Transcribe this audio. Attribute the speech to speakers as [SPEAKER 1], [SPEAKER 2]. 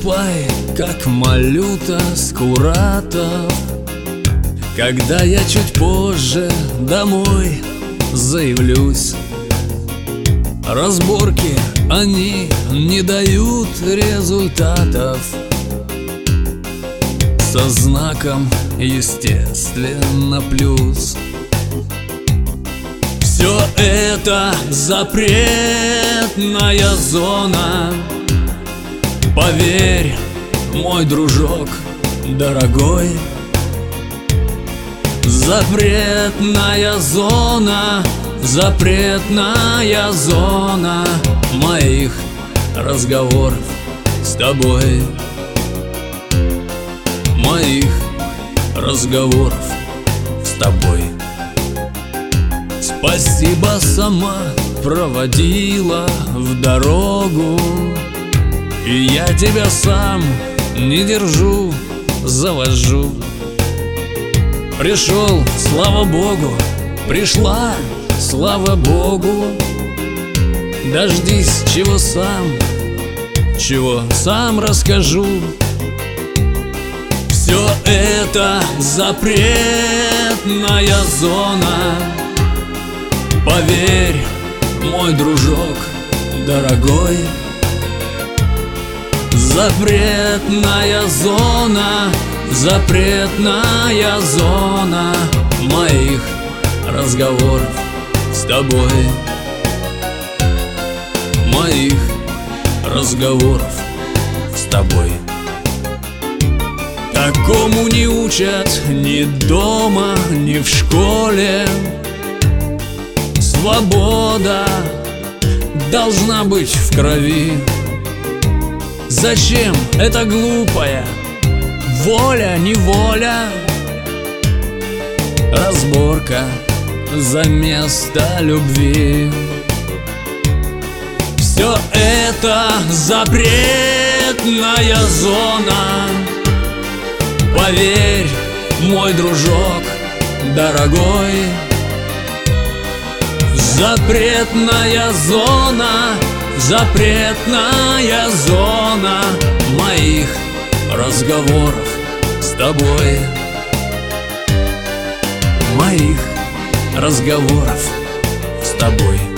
[SPEAKER 1] Ступай, как малюта Скуратов, когда я чуть позже домой заявлюсь. Разборки, они не дают результатов, со знаком естественно плюс. Все это запретная зона, поверь, мой дружок дорогой. Запретная зона, запретная зона моих разговоров с тобой, моих разговоров с тобой. Спасибо, сама проводила в дорогу, и я тебя сам не держу, завожу. Пришел, слава Богу, пришла, слава Богу. Дождись, чего сам расскажу. Все это запретная зона, поверь, мой дружок дорогой. Запретная зона, запретная зона моих разговоров с тобой, моих разговоров с тобой. Такому не учат ни дома, ни в школе. Свобода должна быть в крови. Зачем эта глупая воля, неволя? Разборка за место любви. Все это запретная зона, поверь, мой дружок дорогой. Запретная зона, запретная зона моих разговоров с тобой, моих разговоров с тобой.